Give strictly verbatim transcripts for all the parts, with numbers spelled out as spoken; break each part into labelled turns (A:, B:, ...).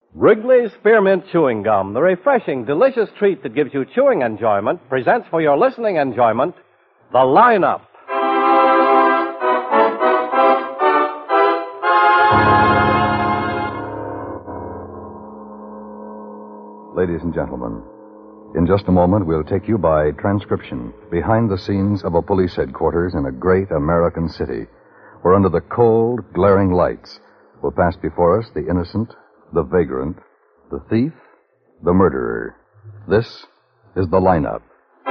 A: Wrigley's Spearmint Chewing Gum, the refreshing, delicious treat that gives you chewing enjoyment, presents for your listening enjoyment, The Lineup.
B: Ladies and gentlemen, in just a moment we'll take you by transcription behind the scenes of a police headquarters in a great American city, where under the cold, glaring lights will pass before us the innocent, the vagrant, the thief, the murderer. This is The Lineup.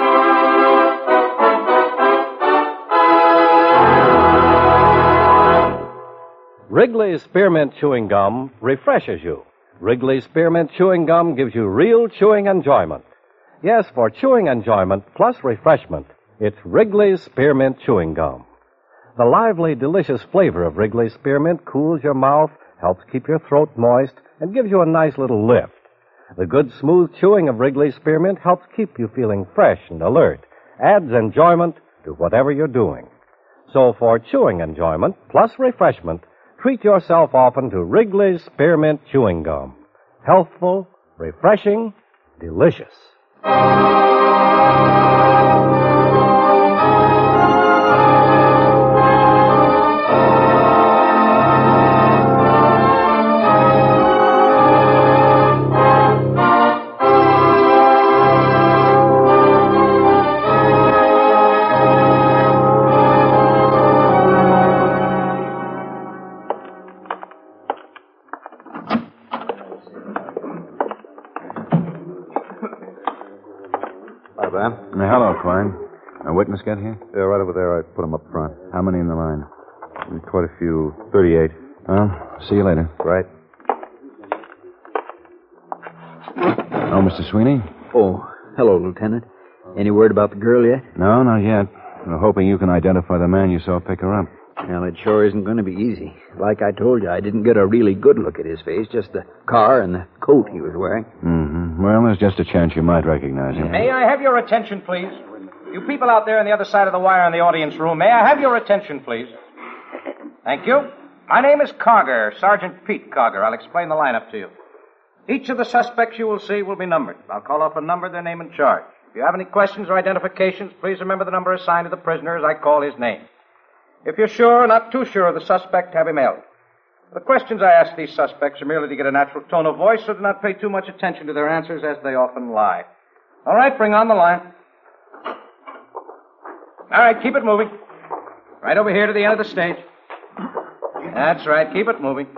A: Wrigley's Spearmint Chewing Gum refreshes you. Wrigley's Spearmint Chewing Gum gives you real chewing enjoyment. Yes, for chewing enjoyment plus refreshment, it's Wrigley's Spearmint Chewing Gum. The lively, delicious flavor of Wrigley's Spearmint cools your mouth, helps keep your throat moist, and gives you a nice little lift. The good, smooth chewing of Wrigley's Spearmint helps keep you feeling fresh and alert, adds enjoyment to whatever you're doing. So for chewing enjoyment plus refreshment, treat yourself often to Wrigley's Spearmint Chewing Gum. Healthful, refreshing, delicious.
C: Hello, Klein. A witness get here?
D: Yeah, right over there. I put him up front.
C: How many in the line?
D: Quite a few. thirty-eight.
C: Well, see you later.
D: Right.
C: Oh, Mister Sweeney?
E: Oh, hello, Lieutenant. Any word about the girl yet?
C: No, not yet. We're hoping you can identify the man you saw pick her up.
E: Well, it sure isn't going to be easy. Like I told you, I didn't get a really good look at his face, just the car and the coat he was wearing.
C: Mm-hmm. Well, there's just a chance you might recognize him.
F: May I have your attention, please? You people out there on the other side of the wire in the audience room, may I have your attention, please? Thank you. My name is Cogger, Sergeant Pete Cogger. I'll explain the lineup to you. Each of the suspects you will see will be numbered. I'll call off a number, their name, and charge. If you have any questions or identifications, please remember the number assigned to the prisoner as I call his name. If you're sure or not too sure of the suspect, have him held. The questions I ask these suspects are merely to get a natural tone of voice, so do not pay too much attention to their answers, as they often lie. All right, bring on the line. All right, keep it moving. Right over here to the end of the stage. That's right, keep it moving.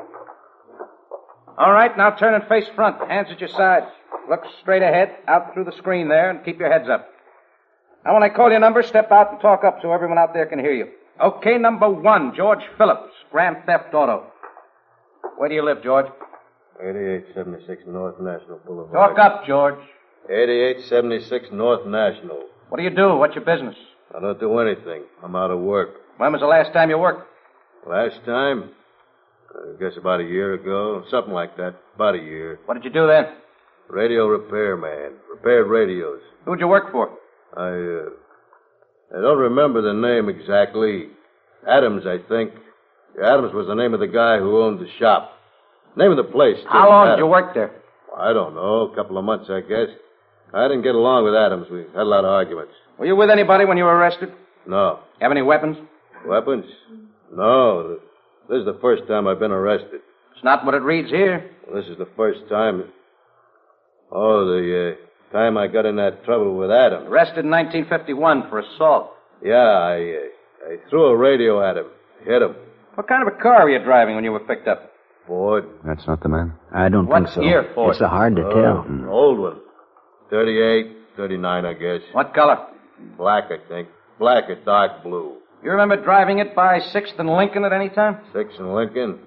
F: All right, now turn and face front, hands at your sides. Look straight ahead, out through the screen there, and keep your heads up. Now, when I call your number, step out and talk up so everyone out there can hear you. Okay, number one, George Phillips, Grand Theft Auto. Where do you live, George?
G: eighty-eight seventy-six North National Boulevard.
F: Talk up, George.
G: eighty-eight seventy-six North National.
F: What do you do? What's your business?
G: I don't do anything. I'm out of work.
F: When was the last time you worked?
G: Last time? I guess about a year ago. Something like that. About a year.
F: What did you do then?
G: Radio repairman. Repaired radios.
F: Who'd you work for?
G: I, uh... I don't remember the name exactly. Adams, I think. Adams was the name of the guy who owned the shop. Name of the place, too.
F: How long
G: Adams.
F: did you work there?
G: I don't know. A couple of months, I guess. I didn't get along with Adams. We had a lot of arguments.
F: Were you with anybody when you were arrested?
G: No.
F: Have any weapons?
G: Weapons? No. This is the first time I've been arrested.
F: It's not what it reads here.
G: Well, this is the first time... Oh, the uh, time I got in that trouble with Adams.
F: Arrested in nineteen fifty-one for assault.
G: Yeah, I uh, I threw a radio at him. Hit him.
F: What kind of a car were you driving when you were picked up?
G: Ford.
C: That's not the man?
E: I don't
F: What
E: think so.
F: year, Ford?
E: It's so hard to
G: Oh,
E: tell.
G: an old one. thirty-eight, thirty-nine, I guess.
F: What color?
G: Black, I think. Black or dark blue.
F: You remember driving it by sixth and Lincoln at any time?
G: Sixth and Lincoln?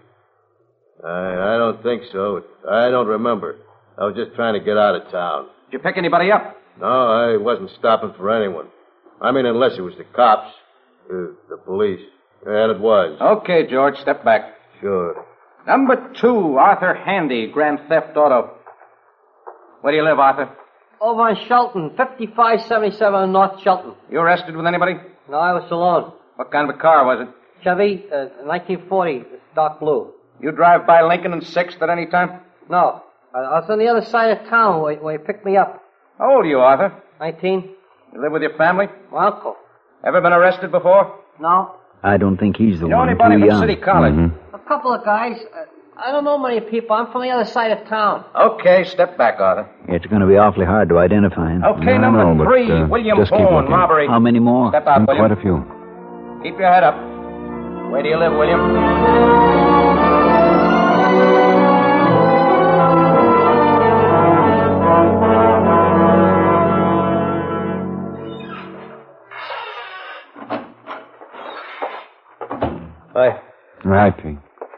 G: I, I don't think so. I don't remember. I was just trying to get out of town.
F: Did you pick anybody up?
G: No, I wasn't stopping for anyone. I mean, unless it was the cops. Uh, the police. And it was.
F: Okay, George, step back.
G: Sure.
F: Number two, Arthur Handy, Grand Theft Auto. Where do you live, Arthur?
H: Over in Shelton, fifty-five seventy-seven North Shelton.
F: You arrested with anybody?
H: No, I was alone.
F: What kind of a car was it?
H: Chevy, uh, nineteen forty, it's dark blue.
F: You drive by Lincoln and sixth at any time?
H: No. I, I was on the other side of town where, where he picked me up.
F: How old are you, Arthur?
H: Nineteen.
F: You live with your family?
H: My uncle.
F: Ever been arrested before?
H: No.
E: I don't think he's the
F: You know
E: one.
F: anybody
E: Too
F: from
E: young.
F: City College?
C: Mm-hmm.
H: A couple of guys. Uh, I don't know many people. I'm from the other side of town.
F: Okay, step back, Arthur.
E: It's going to be awfully hard to identify him.
F: Okay,
C: I
F: number
C: know, but,
F: three,
C: uh,
F: William
C: just keep
F: Boone,
C: looking.
F: robbery.
E: How many more?
F: Step out, William.
C: Quite a few.
F: Keep your head up. Where do you live, William?
G: Hi.
C: Right, Pete.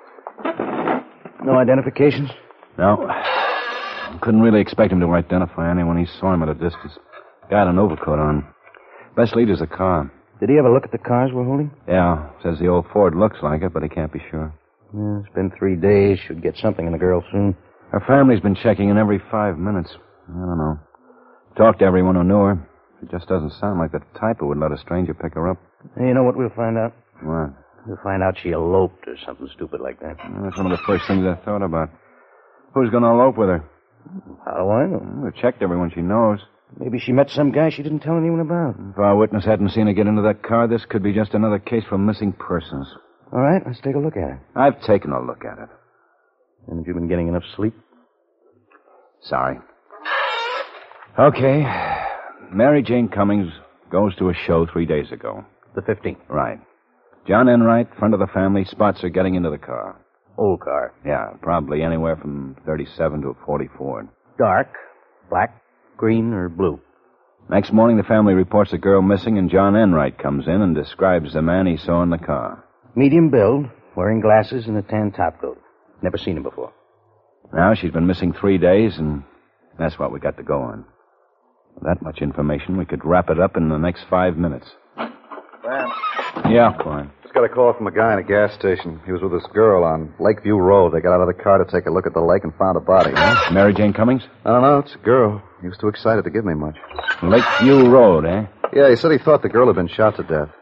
E: No identifications?
C: No. Couldn't really expect him to identify anyone. He saw him at a distance. Guy had an overcoat on. Best lead is a car.
E: Did he ever look at the cars we're holding?
C: Yeah, says the old Ford looks like it, but he can't be sure.
E: Yeah, it's been three days. Should get something in the girl soon.
C: Her family's been checking in every five minutes. I don't know. Talked to everyone who knew her. It just doesn't sound like the type who would let a stranger pick her up.
E: Hey, you know what we'll find out?
C: What?
E: We'll find out she eloped or something stupid like that.
C: Well, that's one of the first things I thought about. Who's going to elope with her?
E: How do I know?
C: We've checked everyone she knows.
E: Maybe she met some guy she didn't tell anyone about.
C: If our witness hadn't seen her get into that car, this could be just another case for missing persons.
E: All right, let's take a look at her.
C: I've taken a look at it.
E: Haven't you been getting enough sleep?
C: Sorry. Okay. Mary Jane Cummings goes to a show three days ago.
E: The fifteenth.
C: Right. John Enright, friend of the family, spots her getting into the car.
E: Old car.
C: Yeah, probably anywhere from thirty-seven to a forty Ford.
E: Dark. Black, green, or blue.
C: Next morning, the family reports a girl missing, and John Enright comes in and describes the man he saw in the car.
E: Medium build, wearing glasses and a tan topcoat. Never seen him before.
C: Now she's been missing three days, and that's what we got to go on. With that much information, we could wrap it up in the next five minutes.
D: Sam,
C: Yeah, Klein.
D: just got a call from a guy in a gas station. He was with this girl on Lakeview Road. They got out of the car to take a look at the lake and found a body.
C: Mary Jane Cummings?
D: I don't know. It's a girl. He was too excited to give me much.
C: Lakeview Road, eh?
D: Yeah, he said he thought the girl had been shot to death.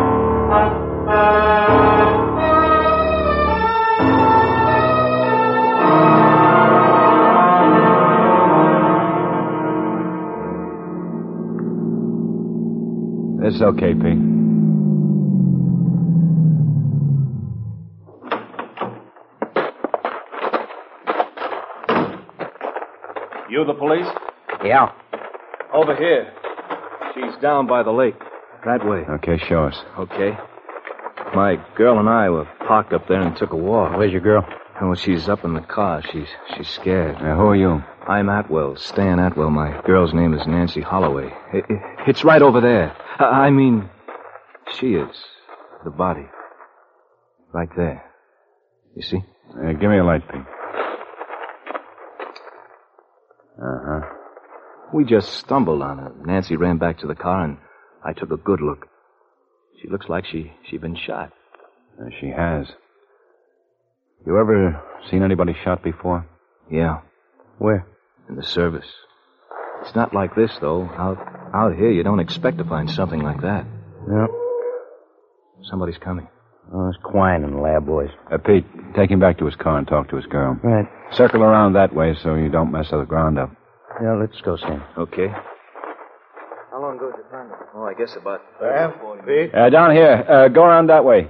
C: It's okay, Pete.
I: You the police?
E: Yeah.
I: Over here. She's down by the lake.
E: That way.
C: Okay, show us.
I: Okay. My girl and I were parked up there and took a walk.
E: Where's your girl?
I: Oh, she's up in the car. She's she's scared.
C: Uh, who are you?
I: I'm Atwell, Stan Atwell. My girl's name is Nancy Holloway. It, it, it's right over there. I, I mean, she is. The body. Right there. You see?
C: Uh, give me a light, Pete. Uh-huh.
I: We just stumbled on her. Nancy ran back to the car, and I took a good look. She looks like she, she'd been shot.
C: Uh, she has. You ever seen anybody shot before?
I: Yeah,
E: Where?
I: in the service. It's not like this, though. Out, out here, you don't expect to find something like that.
E: No.
I: Somebody's coming.
E: Oh, it's Quine and the lab boys.
C: Uh, Pete, take him back to his car and talk to his girl.
E: Right.
C: Circle around that way so you don't mess the ground up.
E: Yeah, let's go, Sam.
I: Okay. How long ago did you find her? Oh, I guess about...
D: Sam? Pete?
C: Uh, down here. Uh, go around that way.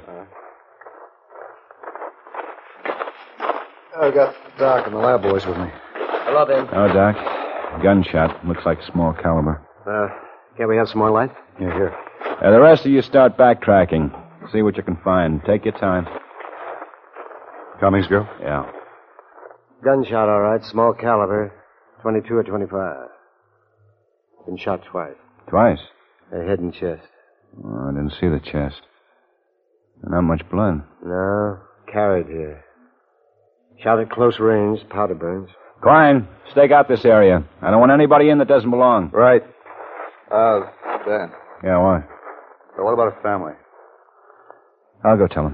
D: I got Doc and the lab boys with me.
H: Hello, Ben.
C: Oh, Doc. Gunshot. Looks like small caliber.
E: Uh, can't we have some more light?
D: Here, here.
C: Uh, the rest of you start backtracking. See what you can find. Take your time.
D: Cummings girl?
C: Yeah.
E: Gunshot, all right. Small caliber. twenty-two or twenty-five. Been shot twice.
C: Twice.
E: A head and chest.
C: Oh, I didn't see the chest. Not much blood.
E: No. Carried here. Shot at close range. Powder burns.
C: Quine, stake out this area. I don't want anybody in that doesn't belong.
D: Right. Uh, Dan.
C: Yeah, why?
D: So what about her family?
C: I'll go tell him.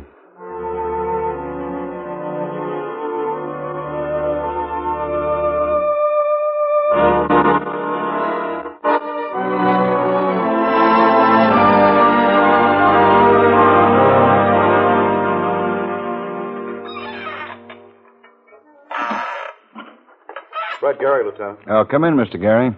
J: Fred Gary, Lieutenant.
C: Oh, come in, Mister Gary.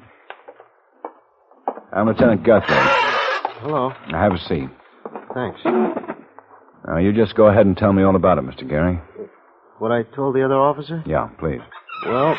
C: I'm Lieutenant Guthrie.
J: Hello.
C: Now, have a seat.
J: Thanks.
C: Now, you just go ahead and tell me all about it, Mister Gary.
J: What I told the other officer?
C: Yeah, please.
J: Well,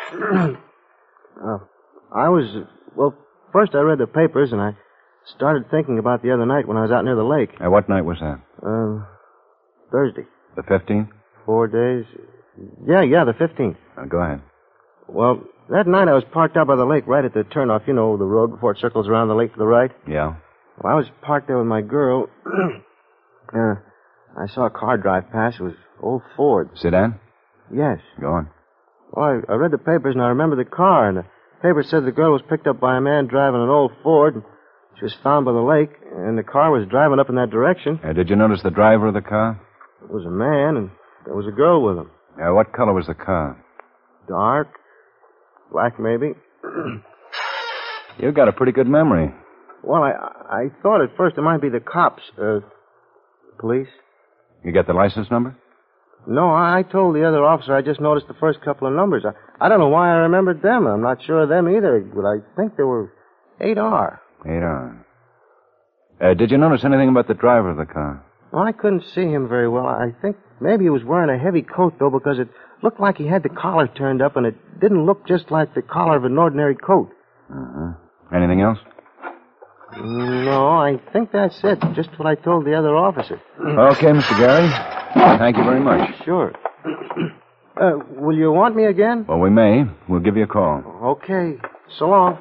J: uh, I was... Well, first I read the papers, and I started thinking about the other night when I was out near the lake.
C: Uh, what night was that?
J: Uh, Thursday.
C: The fifteenth?
J: Four days. Yeah, yeah, the fifteenth.
C: Uh, go ahead.
J: Well, that night I was parked out by the lake right at the turnoff, you know, the road before it circles around the lake to the right.
C: Yeah?
J: Well, I was parked there with my girl. uh, I saw a car drive past. It was old Ford.
C: Sedan?
J: Yes.
C: Go on.
J: Well, I, I read the papers and I remember the car, and the paper said the girl was picked up by a man driving an old Ford, and she was found by the lake, and the car was driving up in that direction.
C: Uh, did you notice the driver of the car?
J: It was a man, and there was a girl with him.
C: Uh, what color was the car?
J: Dark. Black, maybe.
C: You've got a pretty good memory.
J: Well, I I thought at first it might be the cops, uh, police.
C: You get the license number?
J: No, I told the other officer I just noticed the first couple of numbers. I, I don't know why I remembered them. I'm not sure of them either, but I think they were eight R.
C: eight R. Uh, did you notice anything about the driver of the car?
J: Well, I couldn't see him very well. I think maybe he was wearing a heavy coat, though, because it looked like he had the collar turned up, and it didn't look just like the collar of an ordinary coat.
C: Uh-huh. Anything else?
J: No, I think that's it. Just what I told the other officer.
C: Okay, Mister Gary. Thank you very much.
J: Sure. Uh, will you want me again?
C: Well, we may. We'll give you a call.
J: Okay. So long.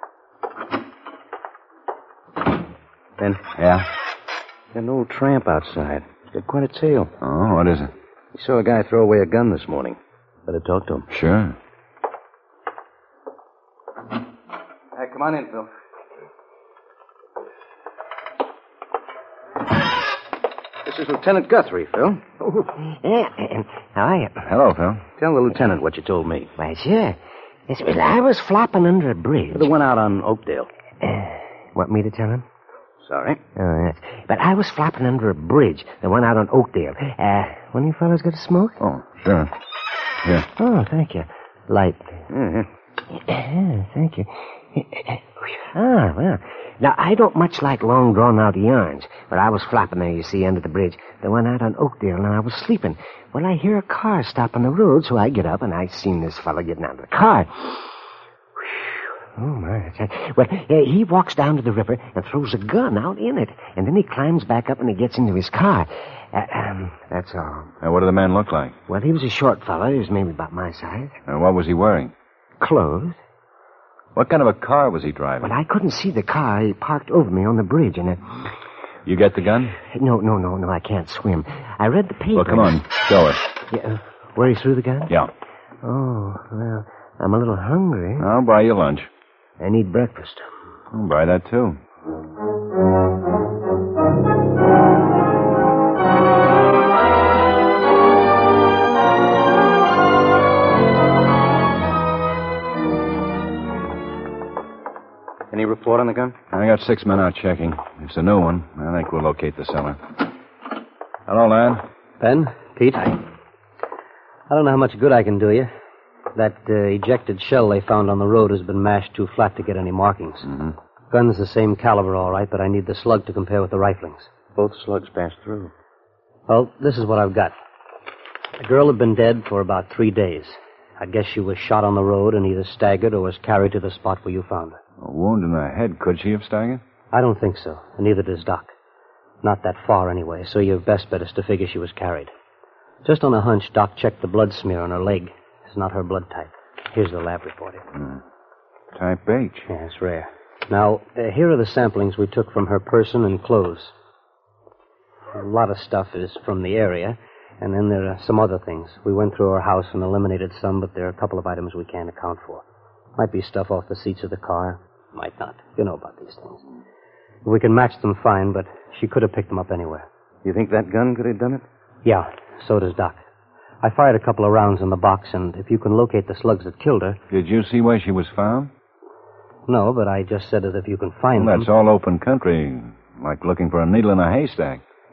E: Ben?
C: Yeah?
E: An old tramp outside. He's got quite a tale.
C: Oh, what is it?
E: He saw a guy throw away a gun this morning. Better talk to him.
C: Sure.
K: Hey, come on in, Phil.
E: This is Lieutenant Guthrie, Phil.
L: Oh, yeah. How are you?
C: Hello, Phil.
E: Tell the lieutenant what you told me.
L: Why, sure. Yes, well, I was flopping under a bridge.
E: The one out on Oakdale.
L: Uh, want me to tell him?
E: Sorry.
L: Oh, yes. But I was flopping under a bridge, the one out on Oakdale. Uh, one of you fellas got a smoke?
C: Oh, sure. Here.
L: Oh, thank you. Light.
E: Mm-hmm.
L: Yeah, thank you. Ah, well. Now, I don't much like long, drawn-out yarns, but I was flopping there, you see, under the bridge, the one out on Oakdale, and I was sleeping. Well, I hear a car stop on the road, so I get up, and I seen this fella getting out of the car. Oh, my. Well, uh, he walks down to the river and throws a gun out in it, and then he climbs back up and he gets into his car. Uh, um, that's all.
C: Uh, what did the man look like?
L: Well, he was a short fella. He was maybe about my size.
C: Uh, what was he wearing?
L: Clothes.
C: What kind of a car was he driving?
L: Well, I couldn't see the car. He parked over me on the bridge, and... Uh,
C: you get the gun?
L: No, no, no, no, I can't swim. I read the paper.
C: Well, come on. Show us.
L: Yeah, uh, where he threw the gun?
C: Yeah.
L: Oh, well, I'm a little hungry.
C: I'll buy you lunch.
L: I need breakfast.
C: I'll buy that, too.
E: Any report on the gun?
C: I got six men out checking. It's a new one. I think we'll locate the seller. Hello, lad.
K: Ben? Pete? I don't know how much good I can do you. That uh, ejected shell they found on the road has been mashed too flat to get any markings.
C: Mm-hmm.
K: Gun's the same caliber, all right, but I need the slug to compare with the riflings.
E: Both slugs passed through.
K: Well, this is what I've got. The girl had been dead for about three days. I guess she was shot on the road and either staggered or was carried to the spot where you found her.
C: A wound in the head. Could she have staggered?
K: I don't think so, and neither does Doc. Not that far, anyway, so your best bet is to figure she was carried. Just on a hunch, Doc checked the blood smear on her leg. It's not her blood type. Here's the lab report.
C: Mm. Type H.
K: Yeah, it's rare. Now, uh, here are the samplings we took from her person and clothes. A lot of stuff is from the area, and then there are some other things. We went through her house and eliminated some, but there are a couple of items we can't account for. Might be stuff off the seats of the car. Might not. You know about these things. We can match them fine, but she could have picked them up anywhere.
E: You think that gun could have done it?
K: Yeah, so does Doc. I fired a couple of rounds in the box, and if you can locate the slugs that killed her...
C: Did you see where she was found?
K: No, but I just said that if you can find
C: well,
K: them...
C: That's all open country, like looking for a needle in a haystack.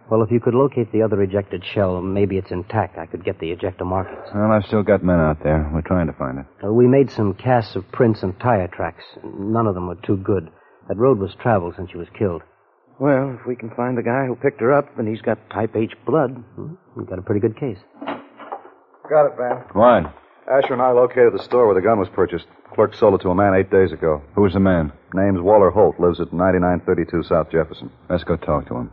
K: Well, if you could locate the other ejected shell, maybe it's intact. I could get the ejector markings.
C: Well, I've still got men out there. We're trying to find it.
K: Uh, we made some casts of prints and tire tracks. None of them were too good. That road was traveled since she was killed.
L: Well, if we can find the guy who picked her up and he's got type H blood,
K: hmm, we've got a pretty good case.
D: Got it, Van.
C: What?
D: Asher and I located the store where the gun was purchased. Clerk sold it to a man eight days ago.
C: Who's the man?
D: Name's Waller Holt. Lives at ninety-nine thirty-two South Jefferson.
C: Let's go talk to him.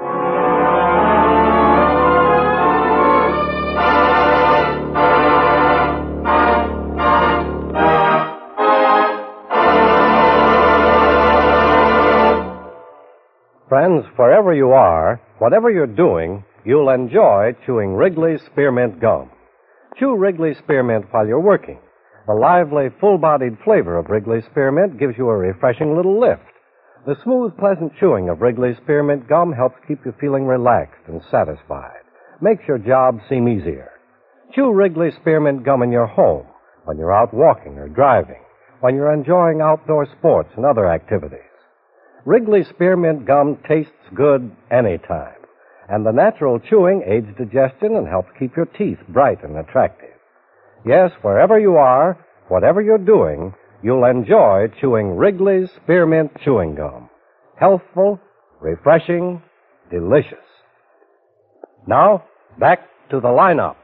A: Friends, wherever you are, whatever you're doing, you'll enjoy chewing Wrigley's Spearmint Gum. Chew Wrigley's Spearmint while you're working. The lively, full-bodied flavor of Wrigley's Spearmint gives you a refreshing little lift. The smooth, pleasant chewing of Wrigley's Spearmint Gum helps keep you feeling relaxed and satisfied. Makes your job seem easier. Chew Wrigley's Spearmint Gum in your home, when you're out walking or driving, when you're enjoying outdoor sports and other activities. Wrigley's Spearmint Gum tastes good anytime, and the natural chewing aids digestion and helps keep your teeth bright and attractive. Yes, wherever you are, whatever you're doing, you'll enjoy chewing Wrigley's Spearmint Chewing Gum. Healthful, refreshing, delicious. Now, back to the lineup.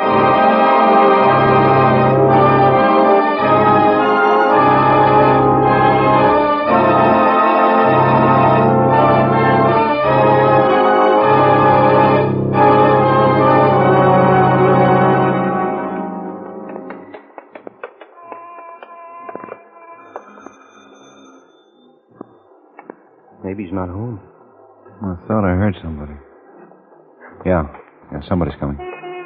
L: Maybe he's not home.
C: I thought I heard somebody. Yeah. Yeah, somebody's coming.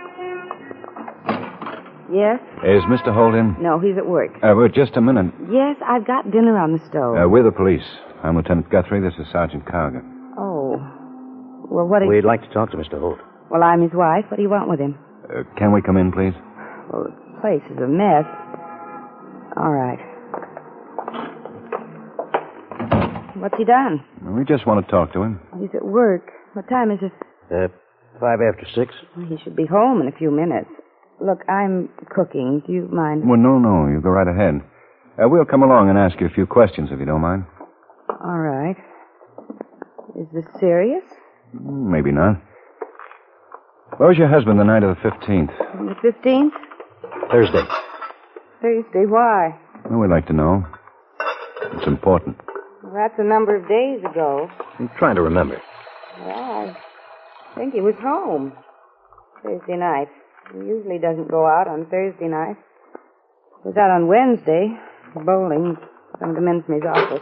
M: Yes?
C: Is Mister Holt in?
M: No, he's at work.
C: Uh, well, just a minute.
M: Yes, I've got dinner on the stove.
C: Uh, we're the police. I'm Lieutenant Guthrie. This is Sergeant Carger.
M: Oh. Well, what do
L: We'd
M: you...
L: like to talk to Mister Holt.
M: Well, I'm his wife. What do you want with him?
C: Uh, can we come in, please?
M: Well, the place is a mess. All right. What's he done?
C: We just want to talk to him.
M: He's at work. What time is it?
L: Uh, five after six.
M: He should be home in a few minutes. Look, I'm cooking. Do you mind?
C: Well, no, no. You go right ahead. Uh, we'll come along and ask you a few questions, if you don't mind.
M: All right. Is this serious?
C: Maybe not. Where was your husband the night of the fifteenth?
M: The fifteenth?
C: Thursday.
M: Thursday. Why?
C: Well, we'd like to know. It's important.
M: Well, that's a number of days ago.
L: I'm trying to remember.
M: Well, I think he was home. Thursday night. He usually doesn't go out on Thursday night. He was out on Wednesday, bowling, some of the men from his office.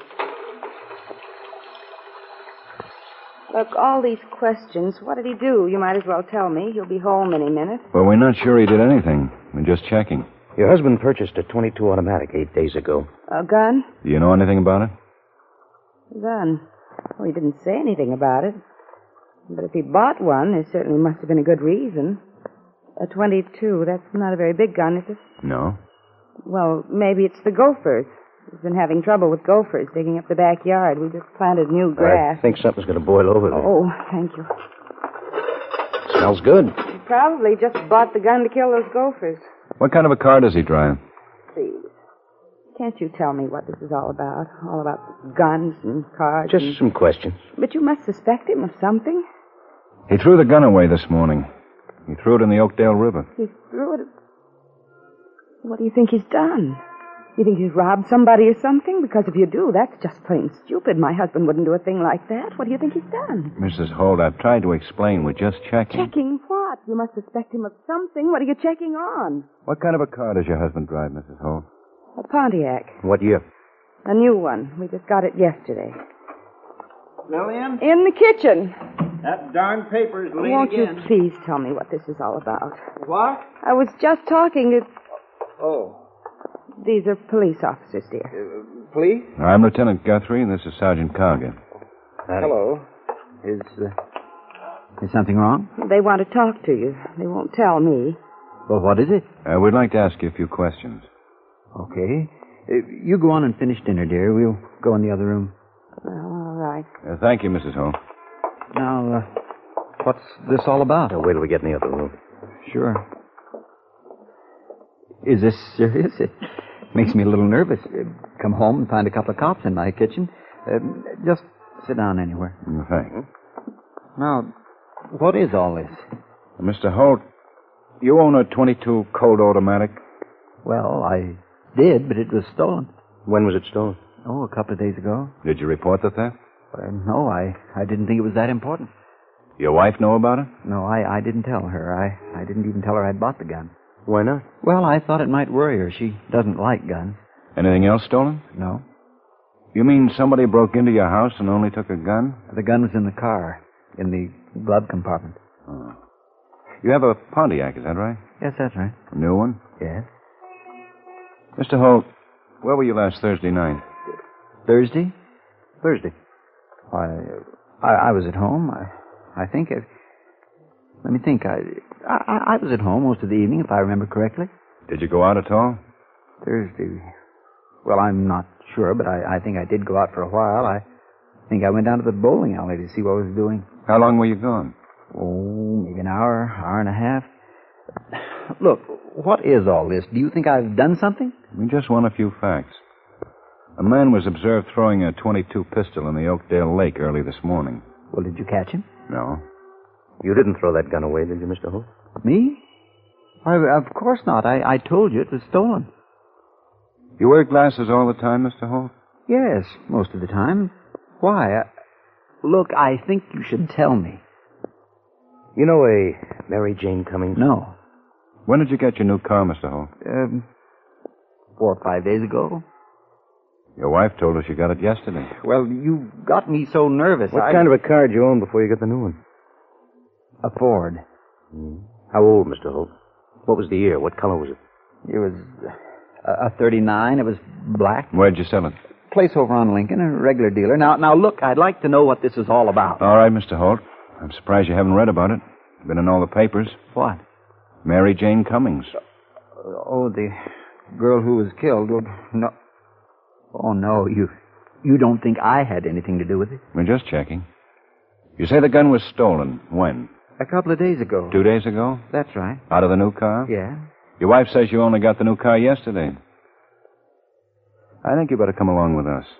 M: Look, all these questions, what did he do? You might as well tell me. He'll be home any minute.
C: Well, we're not sure he did anything. We're just checking.
L: Your husband purchased a twenty-two automatic eight days ago.
M: A gun?
C: Do you know anything about it?
M: A gun. Well, he didn't say anything about it. But if he bought one, there certainly must have been a good reason. A twenty-two, that's not a very big gun, is it?
C: No.
M: Well, maybe it's the gophers. We've been having trouble with gophers digging up the backyard. We just planted new grass.
L: I think something's going to boil over there.
M: Oh, thank you.
L: Smells good.
M: He probably just bought the gun to kill those gophers.
C: What kind of a car does he drive?
M: Please. Can't you tell me what this is all about? All about guns and cars?
L: Just
M: and...
L: some questions.
M: But you must suspect him of something.
C: He threw the gun away this morning. He threw it in the Oakdale River.
M: He threw it... What do you think he's done? You think he's robbed somebody or something? Because if you do, that's just plain stupid. My husband wouldn't do a thing like that. What do you think he's done?
C: Missus Holt, I've tried to explain. We're just checking.
M: Checking what? You must suspect him of something. What are you checking on?
C: What kind of a car does your husband drive, Missus Holt?
M: A Pontiac.
L: What year?
M: A new one. We just got it yesterday.
E: Lillian?
M: In the kitchen.
E: That darn paper's late
M: Won't
E: again.
M: you please tell me what this is all about?
E: What?
M: I was just talking to...
E: Oh.
M: These are police officers, dear.
E: Uh, police?
C: I'm Lieutenant Guthrie, and this is Sergeant Carger.
E: Hello. Is, uh, is something wrong?
M: They want to talk to you. They won't tell me.
E: Well, what is it?
C: Uh, we'd like to ask you a few questions.
E: Okay. Uh, you go on and finish dinner, dear. We'll go in the other room.
M: Well, all right.
C: Uh, thank you, Missus Holt.
E: Now, uh, What's this all about?
N: Now, wait till we get in the other room.
E: Sure. Is this serious? It makes me a little nervous. Uh, come home and find a couple of cops in my kitchen. Uh, just sit down anywhere.
C: Thanks.
E: Now, what is all this?
C: Mister Holt, you own a twenty-two Colt automatic?
E: Well, I did, but it was stolen.
N: When was it stolen?
E: Oh, a couple of days ago.
C: Did you report the theft?
E: Uh, no, I, I didn't think it was that important.
C: Your wife know about it?
E: No, I, I didn't tell her. I, I didn't even tell her I'd bought the gun.
N: Why not?
E: Well, I thought it might worry her. She doesn't like guns.
C: Anything else stolen?
E: No.
C: You mean somebody broke into your house and only took a gun?
E: The gun was in the car, in the glove compartment.
C: Oh. You have a Pontiac, is that right?
E: Yes, that's right.
C: A new one?
E: Yes.
C: Mister Holt, where were you last Thursday night?
E: Thursday?
N: Thursday.
E: Why, I, I was at home. I, I think. I, let me think. I, I, I was at home most of the evening, if I remember correctly.
C: Did you go out at all?
E: Thursday. Well, I'm not sure, but I, I think I did go out for a while. I think I went down to the bowling alley to see what I was doing.
C: How long were you gone?
E: Oh, maybe an hour, hour and a half. Look, what is all this? Do you think I've done something?
C: We just want a few facts. A man was observed throwing a twenty-two pistol in the Oakdale Lake early this morning.
E: Well, did you catch him?
C: No.
N: You didn't throw that gun away, did you, Mister Holt?
E: Me? Why, of course not. I, I told you it was stolen.
C: You wear glasses all the time, Mister Holt?
E: Yes, most of the time. Why? I, look, I think you should tell me.
N: You know a Mary Jane Cummings?
E: No.
C: When did you get your new car, Mister Holt?
E: Um, four or five days ago.
C: Your wife told us you got it yesterday.
E: Well, you got me so nervous.
N: What
E: I...
N: kind of a car did you own before you got the new one?
E: A Ford.
N: Hmm. How old, Mister Holt? What was the year? What color was it?
E: It was a, a thirty-nine. It was black.
C: Where'd you sell it?
E: Place over on Lincoln, a regular dealer. Now, now, look, I'd like to know what this is all about.
C: All right, Mister Holt. I'm surprised you haven't read about it. Been in all the papers.
E: What?
C: Mary Jane Cummings.
E: Oh, the girl who was killed. Oh, no. Oh, no, you you don't think I had anything to do with it?
C: We're just checking. You say the gun was stolen. When?
E: A couple of days ago.
C: Two days ago?
E: That's right.
C: Out of the new car?
E: Yeah.
C: Your wife says you only got the new car yesterday. I think you better come along with us.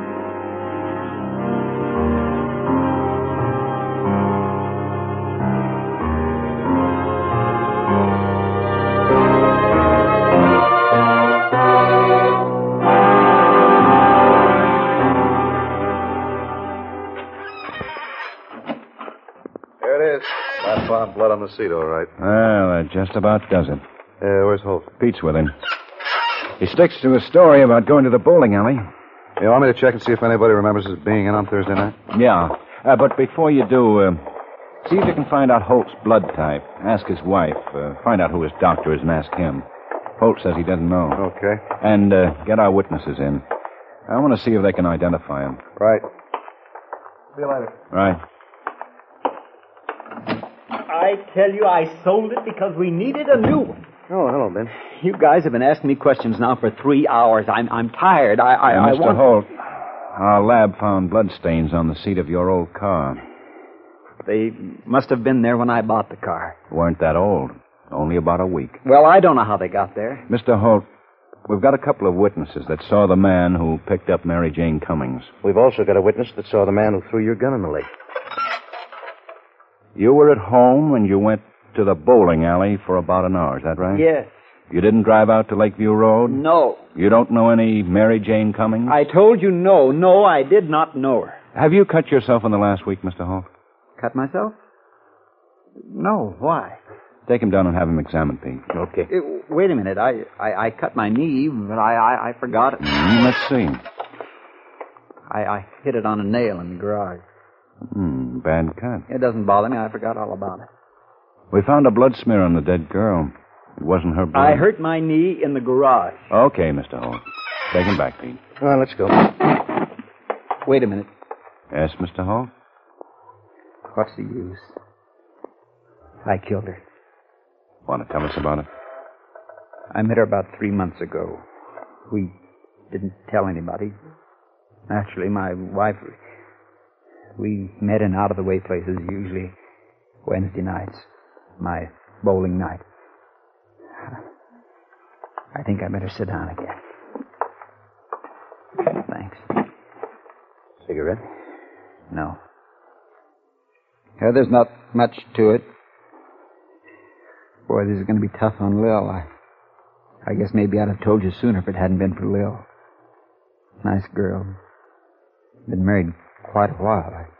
D: Found blood on the seat, all right.
C: Well, that just about does it.
D: Uh, where's Holt?
C: Pete's with him. He sticks to his story about going to the bowling alley.
D: You want me to check and see if anybody remembers his being in on Thursday night?
C: Yeah. Uh, but before you do, uh, see if you can find out Holt's blood type. Ask his wife. Uh, find out who his doctor is and ask him. Holt says he doesn't know.
D: Okay.
C: And uh, get our witnesses in. I want to see if they can identify him.
D: Right.
J: See you later.
C: Right.
E: I tell you, I sold it because we needed a new one.
N: Oh, hello, Ben.
E: You guys have been asking me questions now for three hours. I'm I'm tired. I I,
C: uh,
E: I
C: Mister
E: want...
C: Holt, our lab found bloodstains on the seat of your old car.
E: They must have been there when I bought the car.
C: Weren't that old. Only about a week.
E: Well, I don't know how they got there.
C: Mister Holt, we've got a couple of witnesses that saw the man who picked up Mary Jane Cummings.
N: We've also got a witness that saw the man who threw your gun in the lake.
C: You were at home when you went to the bowling alley for about an hour, is that right?
E: Yes.
C: You didn't drive out to Lakeview Road?
E: No.
C: You don't know any Mary Jane Cummings?
E: I told you no. No, I did not know her.
C: Have you cut yourself in the last week, Mister Holt?
E: Cut myself? No. Why?
C: Take him down and have him examined, Pete.
N: Okay.
E: Uh, wait a minute. I, I, I cut my knee, but I, I, I forgot it.
C: Mm, let's see.
E: I, I hit it on a nail in the garage.
C: Hmm, bad cut.
E: It doesn't bother me. I forgot all about it.
C: We found a blood smear on the dead girl. It wasn't her blood.
E: I hurt my knee in the garage.
C: Okay, Mister Holt. Take him back, Pete.
N: Well, let's go.
E: Wait a minute.
C: Yes, Mister Holt?
E: What's the use? I killed her.
C: Want to tell us about it?
E: I met her about three months ago. We didn't tell anybody. Actually, my wife... We met in out-of-the-way places, usually Wednesday nights. My bowling night. I think I better sit down again. Thanks.
N: Cigarette?
E: No. Yeah, there's not much to it. Boy, this is going to be tough on Lil. I, I guess maybe I'd have told you sooner if it hadn't been for Lil. Nice girl. Been married quite a while. I,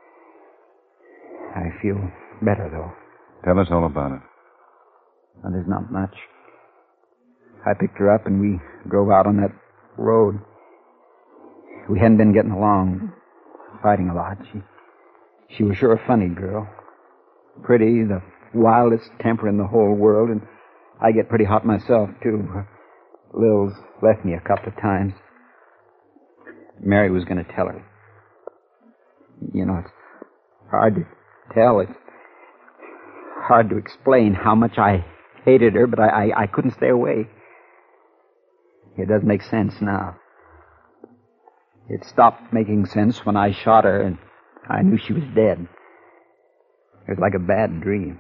E: I feel better, though.
C: Tell us all about it.
E: Well, there's not much. I picked her up and we drove out on that road. We hadn't been getting along, fighting a lot. She, she was sure a funny girl. Pretty, the wildest temper in the whole world, and I get pretty hot myself, too. Lil's left me a couple of times. Mary was going to tell her. You know, it's hard to tell. It's hard to explain how much I hated her, but I, I, I couldn't stay away. It does make sense now. It stopped making sense when I shot her and I knew she was dead. It was like a bad dream.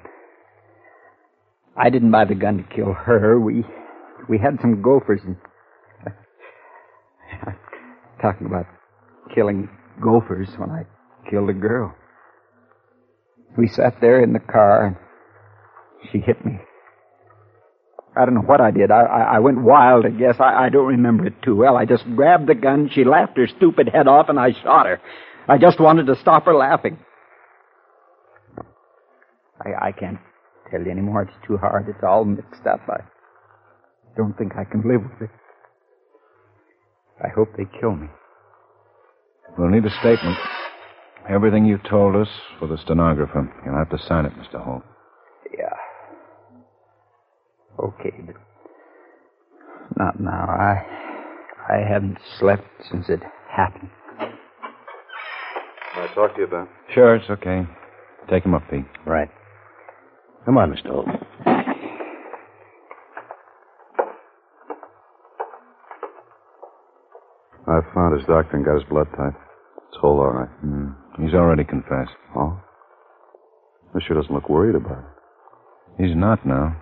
E: I didn't buy the gun to kill her. We we had some gophers and... Talking about killing gophers when I killed a girl. We sat there in the car and she hit me. I don't know what I did. I, I, I went wild, I guess. I, I don't remember it too well. I just grabbed the gun. She laughed her stupid head off, and I shot her. I just wanted to stop her laughing. I, I can't tell you anymore. It's too hard. It's all mixed up. I don't think I can live with it. I hope they kill me.
C: We'll need a statement. Everything you told us for the stenographer. You'll have to sign it, Mister Holt.
E: Yeah. Okay, but not now. I I haven't slept since it happened.
D: Can I talk to you, Ben?
C: Sure, it's okay. Take him up, Pete.
N: Right. Come on, Mister Holt.
D: I found his doctor and got his blood type. It's whole all right.
C: Mm. He's already confessed.
D: Oh? He sure doesn't look worried about it.
C: He's not now.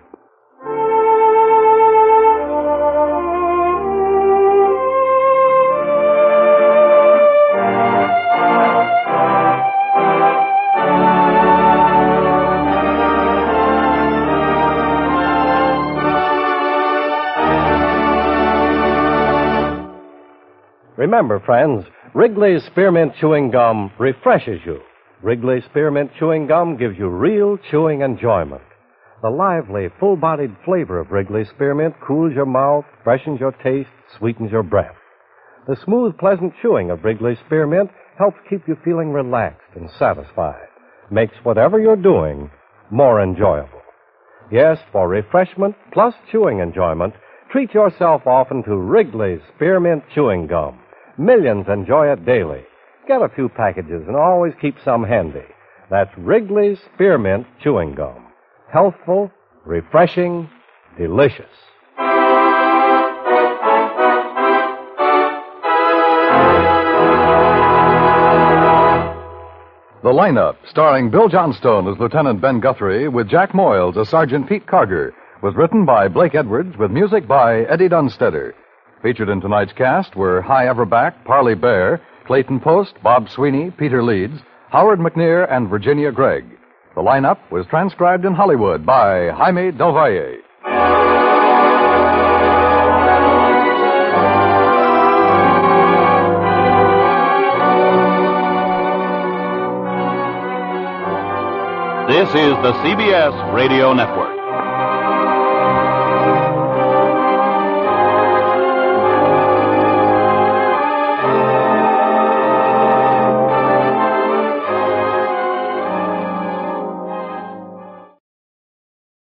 A: Remember, friends, Wrigley's Spearmint Chewing Gum refreshes you. Wrigley's Spearmint Chewing Gum gives you real chewing enjoyment. The lively, full-bodied flavor of Wrigley's Spearmint cools your mouth, freshens your taste, sweetens your breath. The smooth, pleasant chewing of Wrigley's Spearmint helps keep you feeling relaxed and satisfied. Makes whatever you're doing more enjoyable. Yes, for refreshment plus chewing enjoyment, treat yourself often to Wrigley's Spearmint Chewing Gum. Millions enjoy it daily. Get a few packages and always keep some handy. That's Wrigley's Spearmint Chewing Gum. Healthful, refreshing, delicious.
B: The Lineup, starring Bill Johnstone as Lieutenant Ben Guthrie with Jack Moyles as Sergeant Pete Carger, was written by Blake Edwards with music by Eddie Dunstetter. Featured in tonight's cast were Hy Everback, Parley Bear, Clayton Post, Bob Sweeney, Peter Leeds, Howard McNear, and Virginia Gregg. The Lineup was transcribed in Hollywood by Jaime Del Valle.
O: This is the C B S Radio Network.